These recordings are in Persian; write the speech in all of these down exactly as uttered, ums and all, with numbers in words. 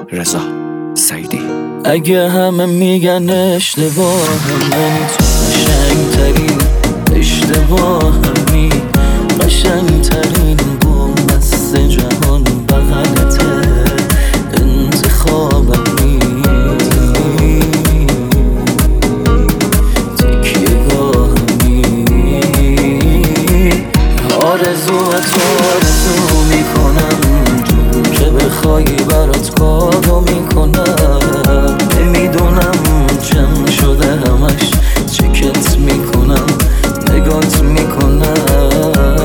رضا سعیدی. اگه همه میگن اشتباهم ولی تو قشنگ‌ترین اشتباهمی، قشنگ‌ترین بومست جهان بغلته، انتخابمی، تکیه گاهمی، آرزوات آرزو میکنم، جون که بخوای برات کارو میکنم، نمیدونم چم شده همش چکت میکنم، نگات میکنم،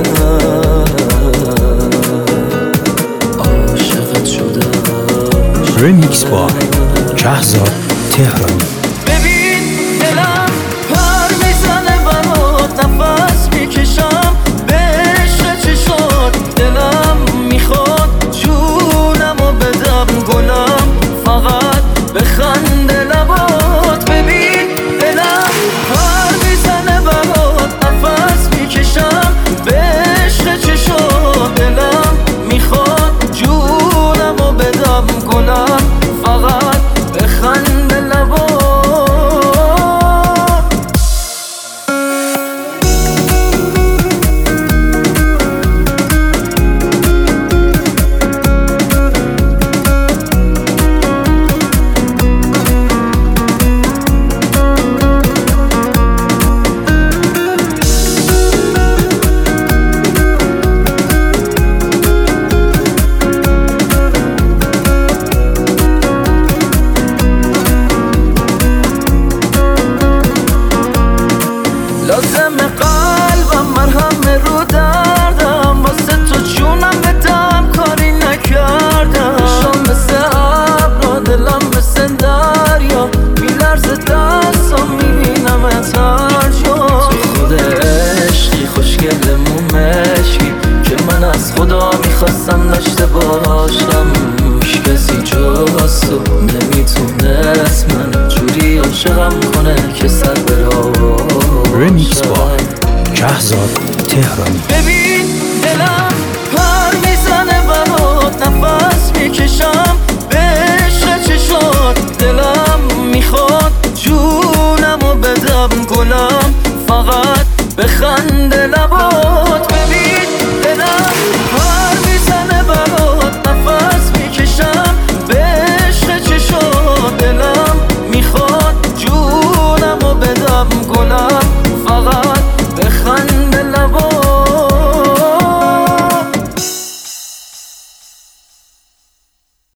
عاشقت شدم. رمیکس با شهرزاد تهرانی.